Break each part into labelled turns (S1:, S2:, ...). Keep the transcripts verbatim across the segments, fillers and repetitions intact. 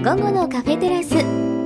S1: 午後のカフェテラス。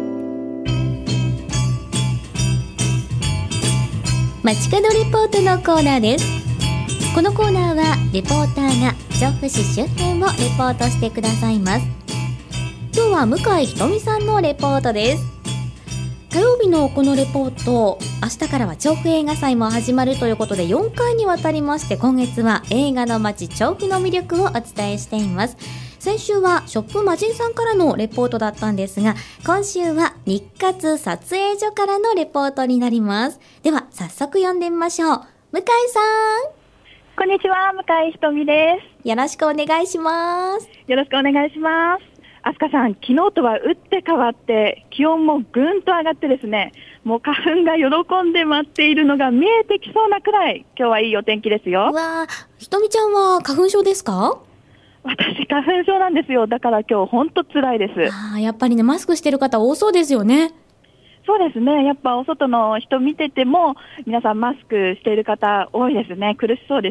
S1: 街角リポートのコーナーです。このコーナーはレポーターが調布市周辺をレポートしてくださいます。今日は向井ひとみさんのレポートです。火曜日のこのレポート、明日からは調布映画祭も始まるということでよんかいにわたりまして、今月は映画の街調布の魅力をお伝えしています。先週はショップマジンさんからのレポートだったんですが、今週は日活撮影所からのレポートになります。では早速読んでみましょう。向井さん、
S2: こんにちは、向井ひとみです。
S1: よろしくお願いします。
S2: よろしくお願いします。あすかさん、昨日とは打って変わって気温もぐんと上がってですね、もう花粉が喜んで待っているのが見えてきそうなくらい今日はいいお天気ですよ。
S1: うわー、ひとみちゃんは花粉症ですか？
S2: 私花粉症なんですよ。だから今日本当辛いです。
S1: あー、やっぱりね、マスクしてる方多そうですよね。
S2: そうですね。やっぱお外の人見てても皆さんマスクしている方多いですね。苦しそうです。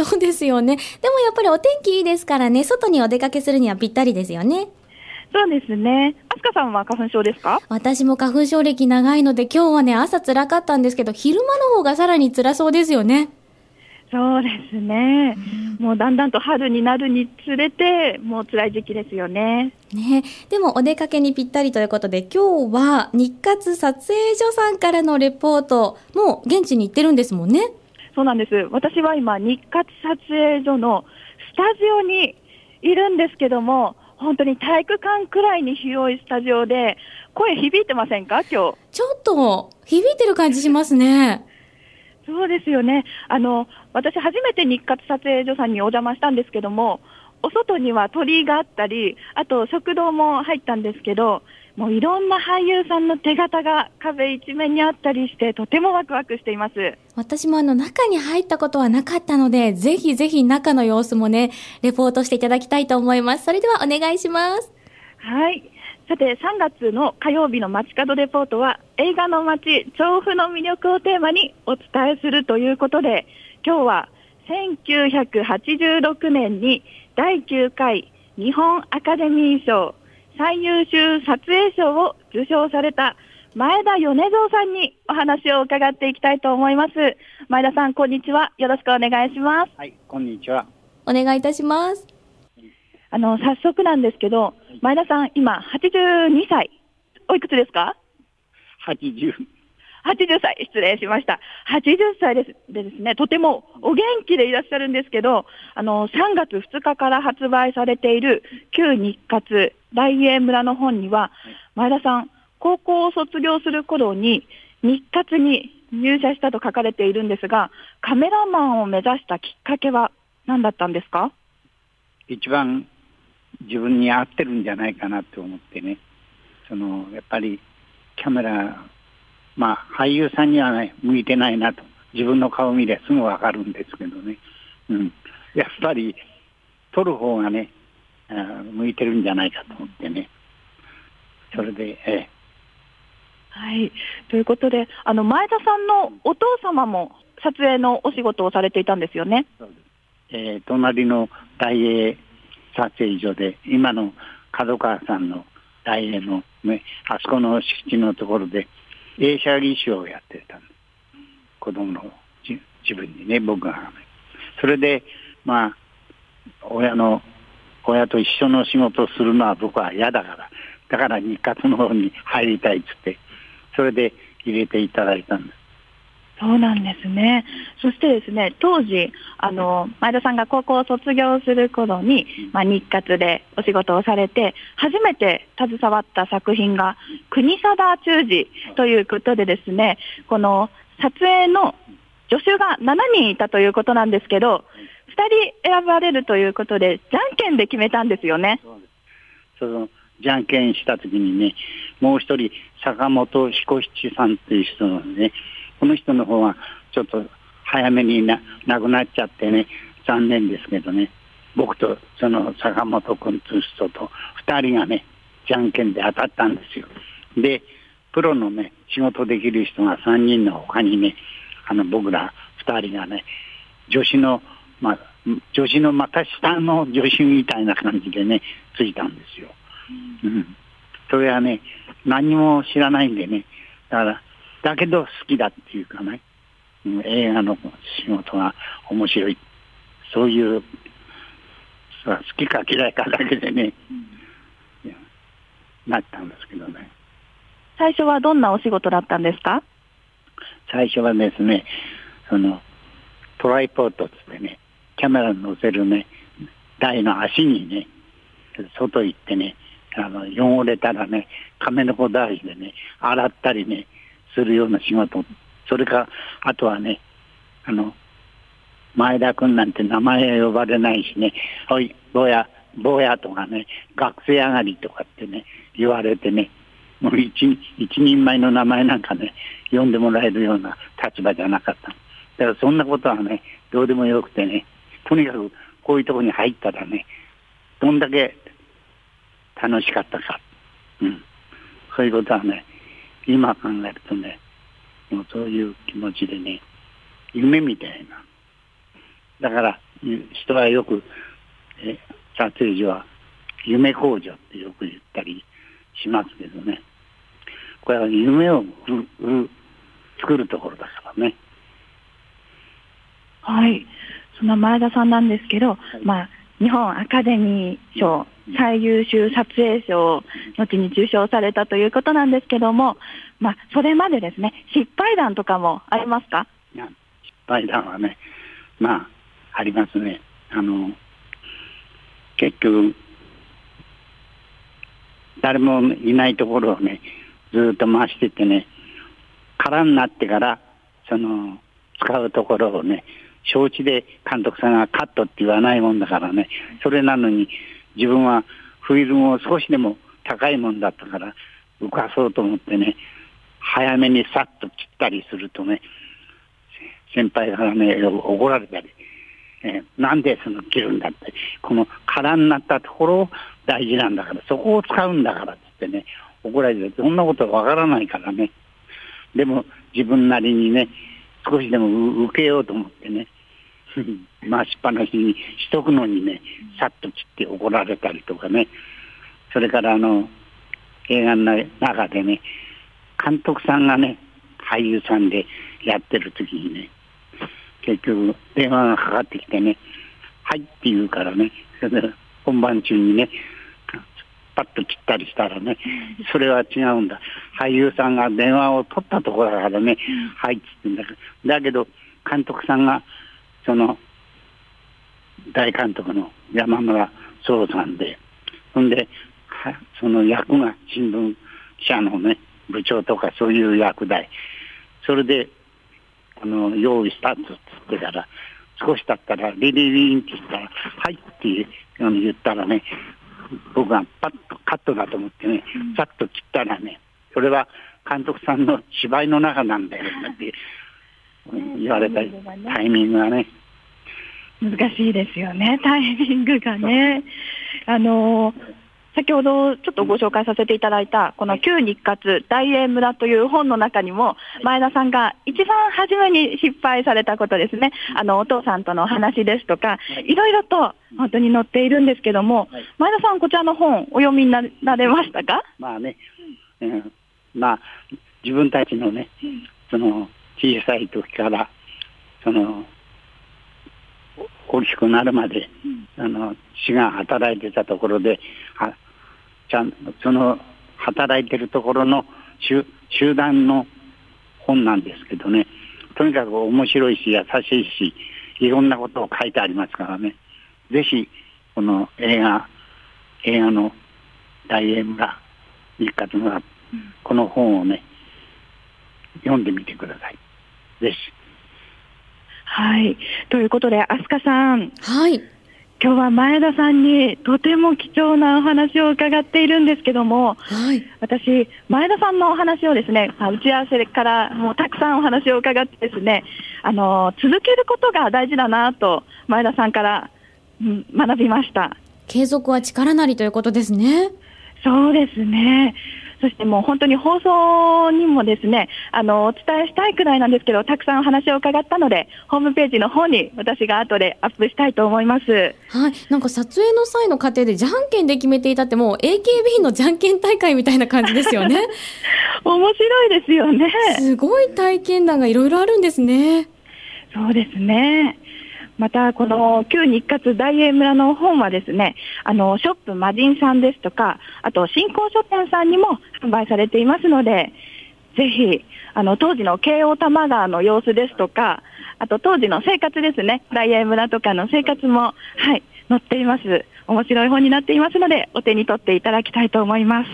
S1: そうですよね。でもやっぱりお天気いいですからね、外にお出かけするにはぴったりですよね。
S2: そうですね。あすかさんは花粉症ですか？
S1: 私も花粉症歴長いので、今日はね、朝辛かったんですけど、昼間の方がさらに辛そうですよね。
S2: そうですね、うん、もうだんだんと春になるにつれてもう辛い時期ですよね。
S1: ね、でもお出かけにぴったりということで、今日は日活撮影所さんからのレポート、もう現地に行ってるんですもんね。
S2: そうなんです。私は今日活撮影所のスタジオにいるんですけども、本当に体育館くらいに広いスタジオで、声響いてませんか？今日ちょ
S1: っと響いてる感じしますね。
S2: そうですよね。あの、私初めて日活撮影所さんにお邪魔したんですけども、お外には鳥居があったり、あと食堂も入ったんですけど、もういろんな俳優さんの手形が壁一面にあったりして、とてもワクワクしています。
S1: 私もあの中に入ったことはなかったので、ぜひぜひ中の様子もね、レポートしていただきたいと思います。それではお願いします。
S2: はい。さて、さんがつの火曜日の街角レポートは、映画の街調布の魅力をテーマにお伝えするということで、今日はせんきゅうひゃくはちじゅうろくねんにだいきゅうかい日本アカデミー賞最優秀撮影賞を受賞された前田米蔵さんにお話を伺っていきたいと思います。前田さん、こんにちは。よろしくお願いします。
S3: はい、こんにちは。
S1: お願いいたします。
S2: あの、早速なんですけど、前田さん、今、はちじゅうにさい。おいくつですか？
S3: はちじゅう。
S2: はちじゅっさい、失礼しました。はちじゅっさいですでですね、とてもお元気でいらっしゃるんですけど、あの、さんがつふつかから発売されている旧日活大英村の本には、前田さん、高校を卒業する頃に日活に入社したと書かれているんですが、カメラマンを目指したきっかけは何だったんですか？
S3: 一番自分に合ってるんじゃないかなと思ってね、そのやっぱりカメラ、まあ俳優さんにはね向いてないなと自分の顔見ればすぐわかるんですけどね、うん、やっぱり撮る方がね向いてるんじゃないかと思ってね、それでええ
S2: はい、ということで、あの前田さんのお父様も撮影のお仕事をされていたんですよね。
S3: そうです。えー、隣の大英撮影所で、今の角川さんの大英の、ね、あそこの敷地のところで映写技師をやってたんです。子供の自分にね、僕が、ね、それでまあ親の親と一緒の仕事をするのは僕は嫌だから、だから日活の方に入りたいっつって、それで入れていただいたんです。
S2: そうなんですね。そしてですね、当時あの前田さんが高校を卒業する頃に、まあ、日活でお仕事をされて初めて携わった作品が国定忠治ということでですね、この撮影の助手がしちにんいたということなんですけど、ふたり選ばれるということでじゃんけんで決めたんですよね。
S3: そうです。そのじゃんけんした時にね、もう一人坂本彦七さんという人なんでね、この人の方はちょっと早めにな亡くなっちゃってね、残念ですけどね、僕とその坂本君という人とふたりがねじゃんけんで当たったんですよ。でプロのね仕事できる人がさんにんの他にね、あの僕らふたりがね助手のまあ助手のまた下の助手みたいな感じでねついたんですよ。うん、 それはね、何も知らないんでね。だから、だけど好きだっていうかね、うん、映画の仕事が面白い。そういう、好きか嫌いかだけでね、うん、なったんですけどね。
S2: 最初はどんなお仕事だったんですか？
S3: 最初はですね、その、トライポートってね、キャメラに乗せるね、台の足にね、外行ってね、あの汚れたらね、亀の子台でね、洗ったりね、するような仕事。それか、あとはね、あの、前田君なんて名前呼ばれないしね、おい、坊や、坊やとかね、学生上がりとかってね、言われてね、もう一、一人前の名前なんかね、呼んでもらえるような立場じゃなかった。だからそんなことはね、どうでもよくてね、とにかくこういうところに入ったらね、どんだけ楽しかったか。うん。そういうことはね、今考えるとね、もうそういう気持ちでね、夢みたいな。だから、人はよく、え撮影所は夢工場ってよく言ったりしますけどね。これは夢を作るところだからね。
S2: はい。その前田さんなんですけど、はい、まあ、日本アカデミー賞最優秀撮影賞を後に受賞されたということなんですけども、まあ、それまでですね、失敗談とかもありますか？
S3: いや、失敗談はね、まあ、ありますね。あの、結局、誰もいないところをね、ずっと回しててね、空になってから、その、使うところをね、承知で監督さんがカットって言わないもんだからね、それなのに自分はフィルムを少しでも高いもんだったから浮かそうと思ってね、早めにさっと切ったりするとね、先輩からね、怒られたり、えー、なんでその切るんだって、この空になったところ大事なんだから、そこを使うんだからって言ってね、怒られて、そんなことわからないからね。でも自分なりにね、少しでも受けようと思ってね、回しっぱなしにしとくのにね、さっと切って怒られたりとかね。それからあの、映画の中でね、監督さんがね、俳優さんでやってる時にね、結局電話がかかってきてね、はいって言うからね、それで本番中にね、パッと切ったりしたらね、それは違うんだ。俳優さんが電話を取ったところだからね、はいって言うんだけど、だけど監督さんが、その、大監督の山村壮さんで、ほんで、その役が新聞社のね、部長とかそういう役題。それで、あの、用意したって言ってから、少し経ったら、リリリンって言ったら、はいって言ったらね、僕がパッとカットだと思ってね、さっと切ったらね、それは監督さんの芝居の中なんだよって言われたタイミングがね。
S2: 難しいですよね、タイミングがね。あの先ほどちょっとご紹介させていただいたこの旧日活大英村という本の中にも前田さんが一番初めに失敗されたことですね、あのお父さんとの話ですとかいろいろと本当に載っているんですけども、前田さんこちらの本お読みになれましたか？
S3: まあね、うん、まあ自分たちのね、その小さい時からその大きくなるまで、あの市が働いてたところで、あちゃんその働いてるところの 集, 集団の本なんですけどね、とにかく面白いし優しいし、いろんなことを書いてありますからね、ぜひこの映画映画の大英村日活村、うん、この本をね読んでみてください、ぜひ。
S2: はい、ということで飛鳥さん、
S1: はい、
S2: 今日は前田さんにとても貴重なお話を伺っているんですけども、
S1: はい、
S2: 私前田さんのお話をですね、打ち合わせからもうたくさんお話を伺ってですね、あの続けることが大事だなと前田さんから、うん、学びました。
S1: 継続は力なりということですね。
S2: そうですね。 そしてもう本当に放送にもですね、あの、お伝えしたいくらいなんですけど、たくさんお話を伺ったので、ホームページの方に私が後でアップしたいと思います。
S1: はい。なんか撮影の際の過程でじゃんけんで決めていたって、もう エーケービー のじゃんけん大会みたいな感じですよね。
S2: 面白いですよね。
S1: すごい体験談がいろいろあるんですね。
S2: そうですね。また、この旧日活大英村の本はですね、あの、ショップマジンさんですとか、あと、新興書店さんにも販売されていますので、ぜひ、あの、当時の京王多摩川の様子ですとか、あと、当時の生活ですね、大英村とかの生活も、はい、載っています。面白い本になっていますので、お手に取っていただきたいと思います。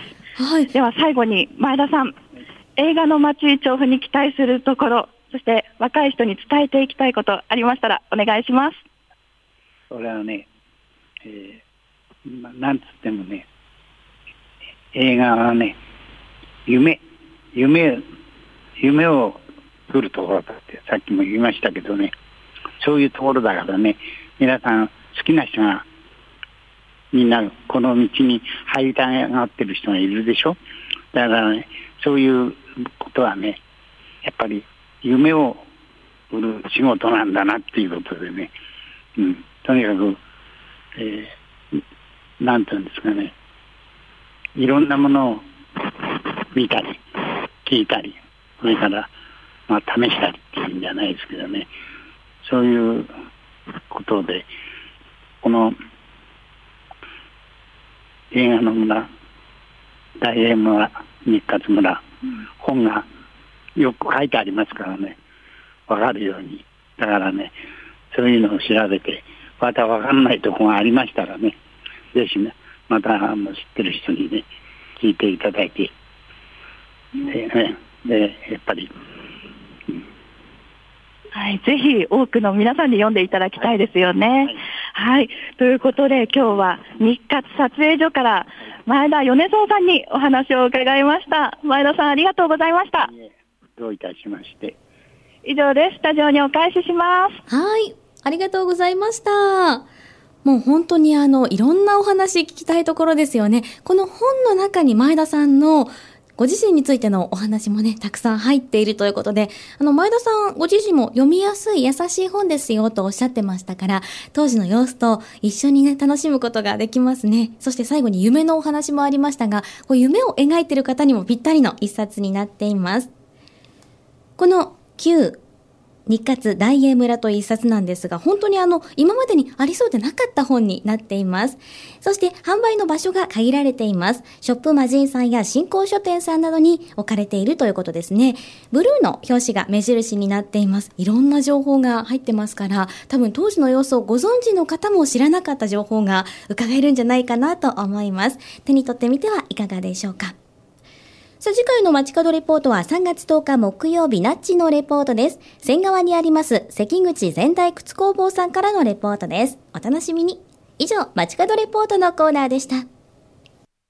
S2: はい。では、最後に、前田さん、映画の街調布に期待するところ、そして若い人に伝えていきたいことありましたらお願いします。
S3: それはね、えー、なんつってもね、映画はね、夢、夢、夢を作るところだってさっきも言いましたけどね、そういうところだからね、皆さん好きな人がみんなこの道に入りたがってる人がいるでしょ。だからね、そういうことはね、やっぱり夢を売る仕事なんだなっていうことでね、うん、とにかく、えー、なんていうんですかね、いろんなものを見たり聞いたり、それから、まあ、試したりっていうんじゃないですけどね、そういうことでこの映画の村、大英村、日活村、うん、本がよく書いてありますからね、わかるように。だからね、そういうのを調べて、またわかんないところがありましたらね、ぜひね、またあの知ってる人にね、聞いていただいて、でね、でやっぱり、うん、
S2: はい、ぜひ多くの皆さんに読んでいただきたいですよね。はい、はいはい、ということで今日は日活撮影所から前田米蔵さんにお話を伺いました。前田さんありがとうございました。
S3: どういたしまして。
S2: 以上です。スタジオにお返しします。
S1: はい、ありがとうございました。もう本当にあのいろんなお話聞きたいところですよね。この本の中に前田さんのご自身についてのお話もね、たくさん入っているということで、あの前田さんご自身も読みやすい優しい本ですよとおっしゃってましたから、当時の様子と一緒にね楽しむことができますね。そして最後に夢のお話もありましたが、こう夢を描いている方にもぴったりの一冊になっています。この旧日活大英村という一冊なんですが、本当にあの今までにありそうでなかった本になっています。そして販売の場所が限られています。ショップマジンさんや新興書店さんなどに置かれているということですね。ブルーの表紙が目印になっています。いろんな情報が入ってますから、多分当時の様子をご存知の方も知らなかった情報が伺えるんじゃないかなと思います。手に取ってみてはいかがでしょうか。さあ次回の街角レポートはさんがつとおか木曜日ナッチのレポートです。仙川にあります関口全大靴工房さんからのレポートです。お楽しみに。以上、街角レポートのコーナーでした。